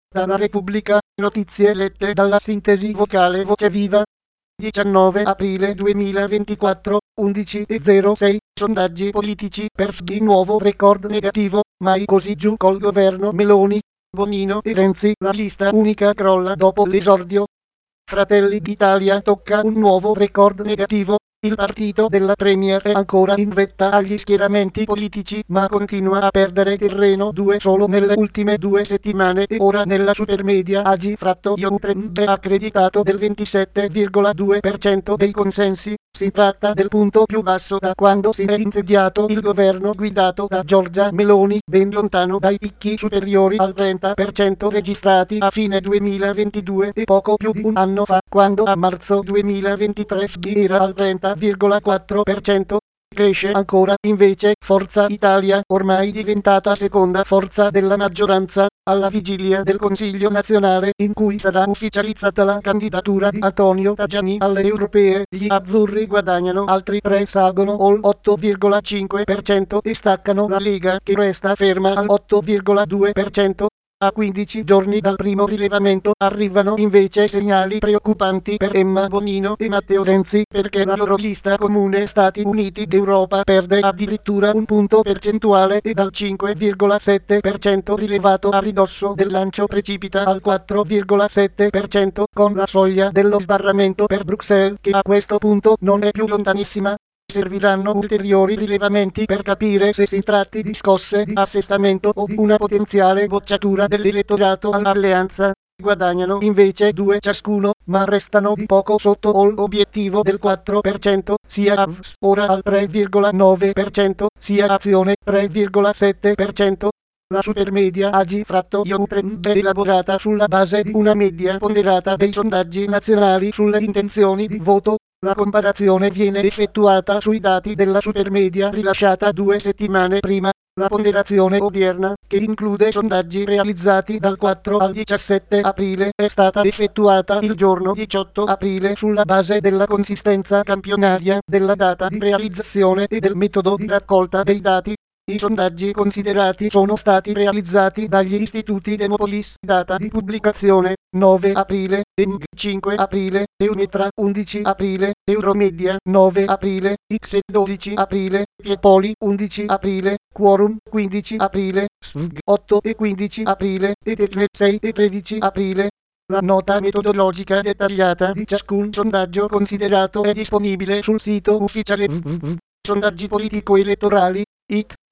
Dalla Repubblica, notizie lette dalla sintesi vocale Voce Viva. 19 aprile 2024, 11:06, sondaggi politici per di nuovo record negativo, mai così giù col governo Meloni, Bonino e Renzi, la lista unica crolla dopo l'esordio. Fratelli d'Italia tocca un nuovo record negativo. Il partito della Premier è ancora in vetta agli schieramenti politici, ma continua a perdere terreno solo nelle ultime 2 settimane e ora nella supermedia Agi Fratto Young Trend è accreditato del 27,2% dei consensi. Si tratta del punto più basso da quando si è insediato il governo guidato da Giorgia Meloni, ben lontano dai picchi superiori al 30% registrati a fine 2022 e poco più di un anno fa, quando a marzo 2023 era al 30,4%. Cresce ancora, invece, Forza Italia, ormai diventata seconda forza della maggioranza, alla vigilia del Consiglio nazionale, in cui sarà ufficializzata la candidatura di Antonio Tajani alle europee. Gli azzurri guadagnano altri 3, salgono al 8,5% e staccano la Lega, che resta ferma al 8,2%. A 15 giorni dal primo rilevamento arrivano invece segnali preoccupanti per Emma Bonino e Matteo Renzi, perché la loro lista comune Stati Uniti d'Europa perde addirittura un punto percentuale e dal 5,7% rilevato a ridosso del lancio precipita al 4,7%, con la soglia dello sbarramento per Bruxelles che a questo punto non è più lontanissima. Serviranno ulteriori rilevamenti per capire se si tratti di scosse di assestamento o di una potenziale bocciatura dell'elettorato all'alleanza. Guadagnano invece 2 ciascuno, ma restano di poco sotto l'obiettivo del 4%, sia AVS ora al 3,9%, sia Azione 3,7%. La supermedia Agi Fratto Young Trend è elaborata sulla base di una media ponderata dei sondaggi nazionali sulle intenzioni di voto. La comparazione viene effettuata sui dati della supermedia rilasciata 2 settimane prima. La ponderazione odierna, che include sondaggi realizzati dal 4 al 17 aprile, è stata effettuata il giorno 18 aprile sulla base della consistenza campionaria, della data di realizzazione e del metodo di raccolta dei dati. I sondaggi considerati sono stati realizzati dagli istituti Demopolis, data di pubblicazione 9 aprile, ENG 5 aprile, Eumetra 11 aprile, Euromedia 9 aprile, X 12 aprile, Piepoli 11 aprile, Quorum 15 aprile, SVG 8 e 15 aprile, e Tecnet 6 e 13 aprile. La nota metodologica dettagliata di ciascun sondaggio considerato è disponibile sul sito ufficiale www.sondaggipolitico-elettorali.